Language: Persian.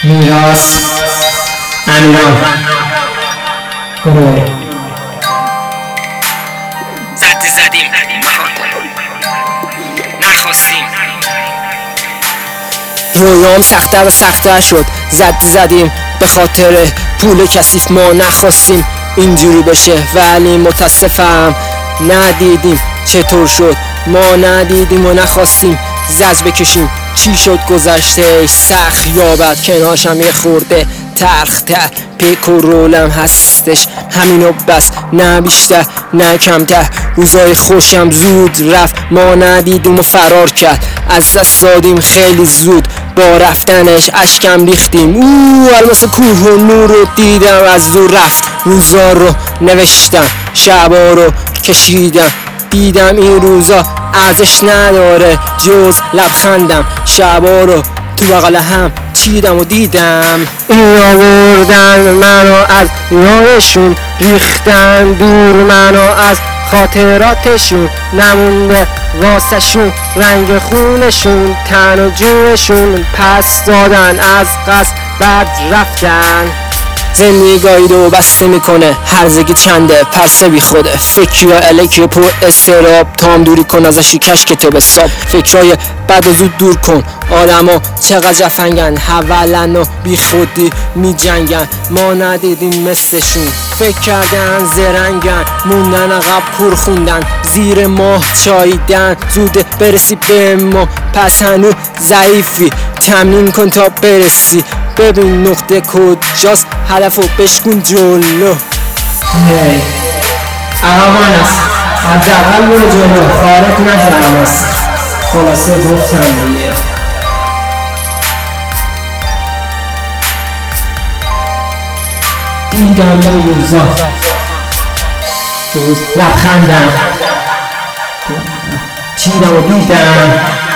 میراث امیران گروه زدیم نخواستیم. رویام سخت‌تر و سخت‌تر شد، زدیم به خاطر پول کثیف ما نخواستیم اینجوری بشه، ولی متاسفم ندیدیم چطور شد. ما ندیدیم و نخواستیم زج بکشیم. چی شد گذشته سخت یابد کناشم یه خورده ترختر، پیک و رولم هستش همینو بس، نه بیشتر نه کمتر. روزای خوشم زود رفت، ما ندیدیم و فرار کرد، از دست دادیم خیلی زود. با رفتنش اشکم ریختیم، الماس کوه و نور رو دیدم از دور رفت. روزا رو نوشتم، شبا رو کشیدم، دیدم این روزا ارزش نداره جز لبخندم. شبا رو تو بغل هم چیدم و دیدم این آوردن منو از راهشون، ریختن دور منو از خاطراتشون، نمونده واسه شون رنگ خونشون، تن و جونشون پس دادن از قصد بعد رفتن. زندگی رو بسته میکنه، هرزگی چنده پرسه بی خوده، فکری ها الکی پر استراب، تام دوری کن ازش کش کتاب ساب. فکرای بد و زود دور کن، آدم ها چقدر جفنگن، حولن و بی خودی می جنگن. ما ندیدیم مثلشون، فکر کردن زرنگن، موندن عقب پر خوندن، زیر ماه چاییدن، زود برسی به ما پس هنو ضعیفی، تمرین کن تا برسی، ببین نقطه کجاست هدف و بشکن جلو. اقامان است از اول برو جلو، خارج نشدم است خلاصه گفتم دیگه. دیدم به روزا لبخندم، چیدم و دیدم